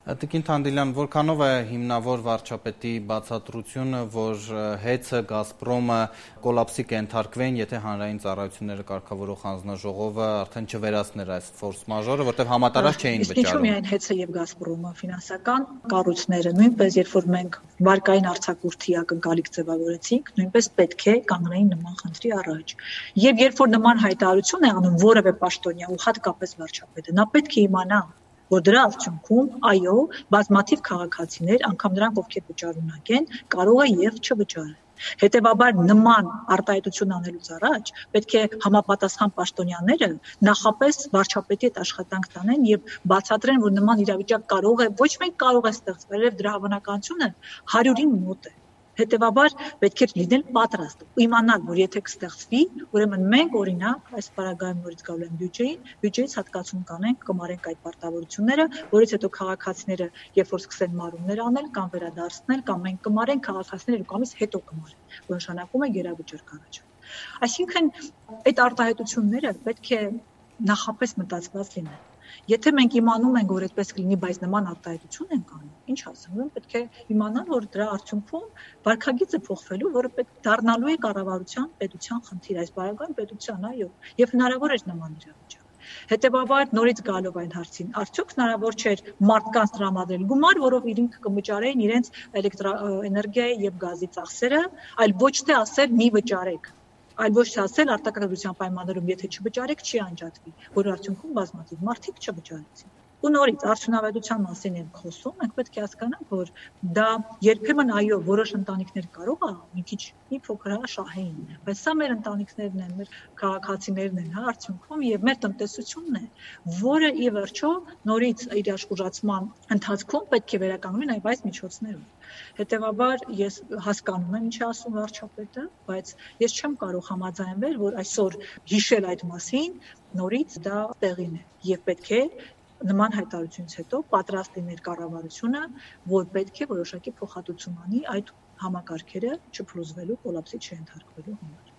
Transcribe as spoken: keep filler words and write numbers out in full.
Տիկին Թանդիլյան, որքանով է հիմնավոր վարչապետի բացատրությունը, որ ՀԵՑ-ը, Գազպրոմը կոլապսի կենթարկվեն, եթե հանրային ծառայությունները կարգավորող հանձնաժողովը արդեն չվերացներ այս ֆորս մաժորը, որտեղ համատարած չէին վճարում։ Ինչու՞ միայն ՀԵՑ-ը եւ Գազպրոմը, ֆինանսական կառույցները, նույնպես երբ որ մենք վարկային արձակուրդի ակնկալիք ձևավորեցինք, նույնպես պետք է կանգնեին նման խնդրի առաջ։ Եվ երբ որ նման հայտարարություն է անում որևէ պաշտոնյա ու հատկապես վարչապետը, նա պետք է իմանա, որ դրա արդյունքում, այո, բազմաթիվ քաղաքացիներ, անգամ նրանք, ովքեր վճարունակ են, կարող է եւ չվճարել։ Հետևաբար նման արտահայտություն անելուց առաջ պետք է համապատասխան պաշտոնյաները նախապես վարչապետի հետ աշխատանք տանեն եւ բացատրեն, որ նման իրավիճակ կարող է, ոչ միայն կարող է ստեղծվել, այլև դրա հավանականությունը հարյուրին մոտ է։ Հետևաբար պետք է լինել պատրաստ, իմանալ, որ եթե կստեղծվի, ուրեմն մենք օրինակ այս պարագայում նորից գալու են բյուջեին, բյուջեից հատկացում կանենք, կմարենք այդ պարտավորությունները, որից հետո քաղաքացիները, երբ որ սկսեն մարումներ անել կամ վերադարձնել, կամ մենք կմարենք քաղաքացիները երկու ամիս հետո կմարեն, որ նշանակում է գերավիճակ կառաջանա։ Այսինքն այդ արտահայտությունները պետք է նախապես մտածված լինեն։ Եթե մենք իմանում ենք, որ այդպես կլինի, բայց նման արտահայտություն ենք անում, ինչ ասեմ, ուրեմն պետք է իմանալ, որ դրա արդյունքում վարքագիծը փոխվելու, որը պետք դառնալու է կառավարության պետության խնդիր, այս բaragայում պետության, այո, եւ հնարավոր է նման իրավիճակ։ Հետևաբար նորից գալով այն հարցին, արդյոք հնարավոր չէր մարդկանց տրամադրել գումար, որով իրենք կվճարեին իրենց էլեկտրաէներգիայի եւ գազի ծախսերը, այլ ոչ թե ասել մի վճարեք, այլ ոչ թե ասել արտակարգության պայմաններում եթե չվճարեք, չի անջատվի, որ արդյունքում բազմաթիվ մարդիկ չվճարեցին։ Ու նորից արդյունավետության մասին ենք խոսում, մենք պետք է հասկանանք, որ դա երբեմն այո, որոշ ընտանիքներ կարող է մի քիչ մի փոքր հա շահեին, բայց սա մեր ընտանիքներն են, մեր քաղաքացիներն են, հա, արդյունքում եւ մեր տնտեսությունն է, որը ի վերջո նորից իր աշխուժացման ընթացքում պետք է վերականգնվի նաեւ այս միջոցներով։ Հետևաբար ես հասկանում եմ, ինչ է ասում վարչապետը, բայց ես չեմ կարող համաձայնվել, որ այսօր հիշել այդ մասին նորից դա տեղին է եւ պետք է նման հայտարարությունից հետո պատրաստ լիներ կառավարությունը, որ պետք է որոշակի փոխհատուցում անի այդ համակարգերը չփլուզվելու, կոլապսի չենթարկվելու համար։